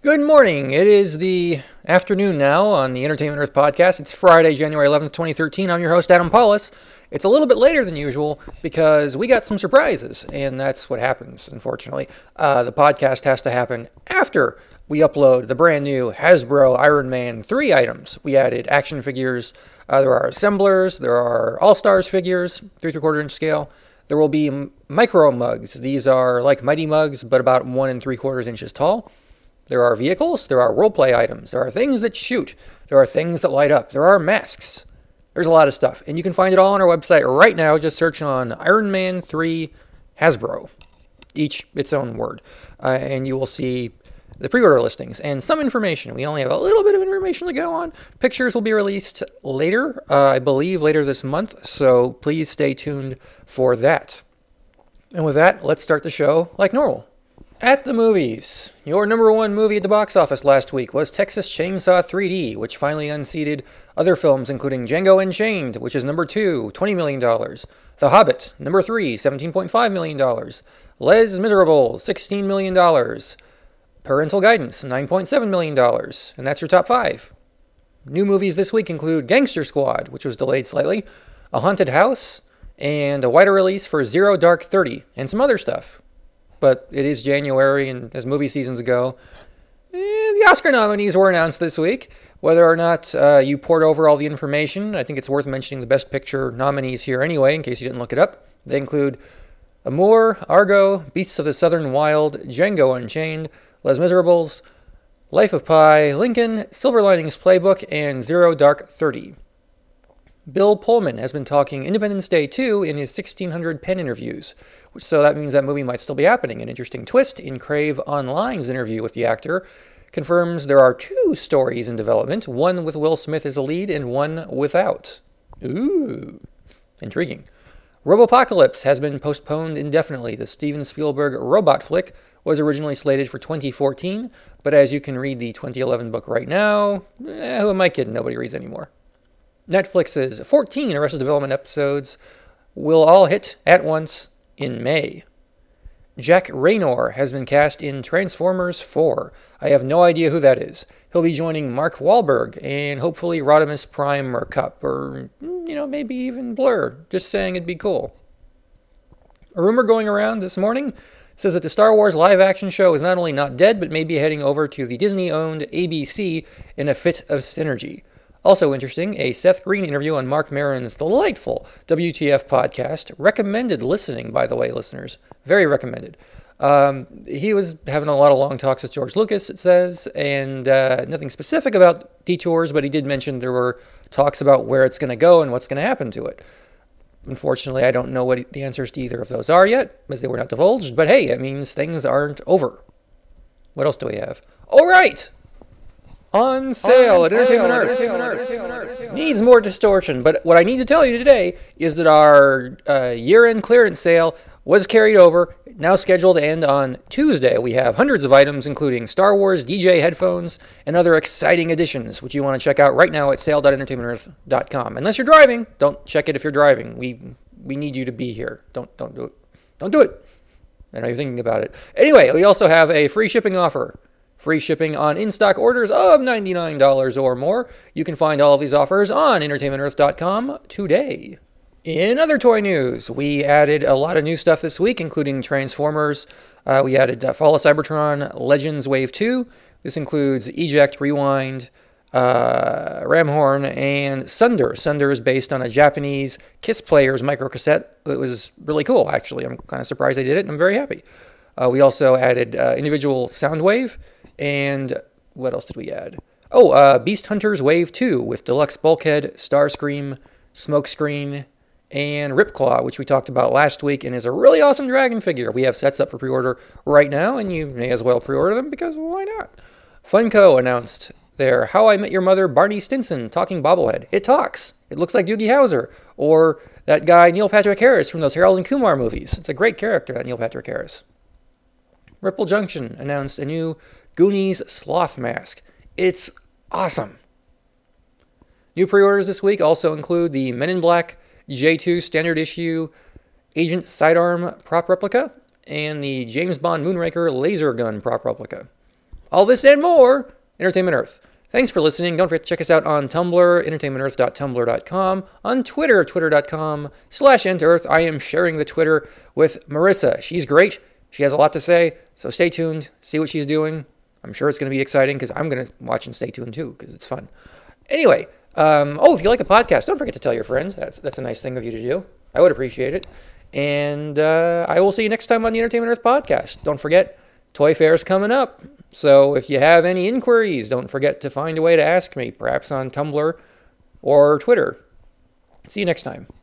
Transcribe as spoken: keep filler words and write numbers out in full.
Good morning. It is the afternoon now on the Entertainment Earth podcast. It's Friday, January eleventh, twenty thirteen. I'm your host, Adam Paulus. It's a little bit later than usual because we got some surprises, and that's what happens, unfortunately. Uh, the podcast has to happen after we upload the brand new Hasbro Iron Man three items. We added action figures. Uh, there are assemblers. There are All-Stars figures, three three quarter inch scale. There will be m- micro mugs. These are like Mighty Mugs, but about one and three quarters inches tall. There are vehicles, there are roleplay items, there are things that shoot, there are things that light up, there are masks. There's a lot of stuff, and you can find it all on our website right now. Just search on Iron Man three Hasbro, each its own word, uh, and you will see the pre-order listings and some information. We only have a little bit of information to go on. Pictures will be released later, uh, I believe later this month, so please stay tuned for that. And with that, let's start the show like normal. At the movies, your number one movie at the box office last week was Texas Chainsaw three D, which finally unseated other films including Django Unchained, which is number two, twenty million dollars. The Hobbit, number three, seventeen point five million dollars. Les Miserables, sixteen million dollars. Parental Guidance, nine point seven million dollars. And that's your top five. New movies this week include Gangster Squad, which was delayed slightly, A Haunted House, and a wider release for Zero Dark Thirty, and some other stuff. But it is January, and as movie seasons go, eh, the Oscar nominees were announced this week. Whether or not uh, you poured over all the information, I think it's worth mentioning the Best Picture nominees here anyway, in case you didn't look it up. They include Amour, Argo, Beasts of the Southern Wild, Django Unchained, Les Miserables, Life of Pi, Lincoln, Silver Linings Playbook, and Zero Dark Thirty. Bill Pullman has been talking Independence Day two in his sixteen hundred pen interviews, which, so that means that movie might still be happening. An interesting twist in Crave Online's interview with the actor confirms there are two stories in development, one with Will Smith as a lead and one without. Ooh, intriguing. Robopocalypse has been postponed indefinitely. The Steven Spielberg robot flick was originally slated for twenty fourteen, but as you can read the twenty eleven book right now, eh, who am I kidding? Nobody reads anymore. Netflix's fourteen Arrested Development episodes will all hit at once in May. Jack Raynor has been cast in Transformers four. I have no idea who that is. He'll be joining Mark Wahlberg and hopefully Rodimus Prime or Cup, or, you know, maybe even Blur. Just saying it'd be cool. A rumor going around this morning says that the Star Wars live-action show is not only not dead, but may be heading over to the Disney-owned A B C in a fit of synergy. Also interesting, a Seth Green interview on Mark Maron's delightful W T F podcast. Recommended listening, by the way, listeners. Very recommended. Um, he was having a lot of long talks with George Lucas, it says, and uh, nothing specific about detours, but he did mention there were talks about where it's going to go and what's going to happen to it. Unfortunately, I don't know what the answers to either of those are yet, as they were not divulged, but hey, it means things aren't over. What else do we have? All right! On sale On at Entertainment sale, Earth. Entertainment Earth. Entertainment Earth. Needs more distortion, but what I need to tell you today is that our uh, year-end clearance sale was carried over, now scheduled to end on Tuesday. We have hundreds of items, including Star Wars D J headphones and other exciting additions, which you want to check out right now at sale dot entertainment earth dot com. Unless you're driving, don't check it if you're driving. We we need you to be here. Don't don't do it. Don't do it. I know you're thinking about it. Anyway, we also have a free shipping offer. Free shipping on in-stock orders of ninety-nine dollars or more. You can find all of these offers on entertainment earth dot com today. In other toy news, we added a lot of new stuff this week, including Transformers. Uh, we added uh, Fall of Cybertron Legends Wave two. This includes Eject, Rewind, uh, Ramhorn, and Sunder. Sunder is based on a Japanese Kiss Players microcassette. It was really cool, actually. I'm kind of surprised they did it, and I'm very happy. Uh, we also added uh, individual Soundwave. And what else did we add? Oh, uh, Beast Hunters Wave two with Deluxe Bulkhead, Starscream, Smokescreen, and Ripclaw, which we talked about last week, and is a really awesome dragon figure. We have sets up for pre-order right now, and you may as well pre-order them, because why not? Funko announced their How I Met Your Mother Barney Stinson talking bobblehead. It talks. It looks like Doogie Howser, or that guy Neil Patrick Harris from those Harold and Kumar movies. It's a great character, that Neil Patrick Harris. Ripple Junction announced a new Goonies Sloth Mask. It's awesome. New pre-orders this week also include the Men in Black J two Standard Issue Agent Sidearm prop replica and the James Bond Moonraker laser gun prop replica. All this and more, Entertainment Earth. Thanks for listening. Don't forget to check us out on Tumblr, entertainment earth dot tumblr dot com, on Twitter, twitter dot com slash entearth. I am sharing the Twitter with Marissa. She's great. She has a lot to say, so stay tuned, see what she's doing. I'm sure it's going to be exciting because I'm going to watch and stay tuned too because it's fun. Anyway, um, oh, if you like the podcast, don't forget to tell your friends. That's that's a nice thing of you to do. I would appreciate it. And uh, I will see you next time on the Entertainment Earth podcast. Don't forget, Toy Fair is coming up. So if you have any inquiries, don't forget to find a way to ask me, perhaps on Tumblr or Twitter. See you next time.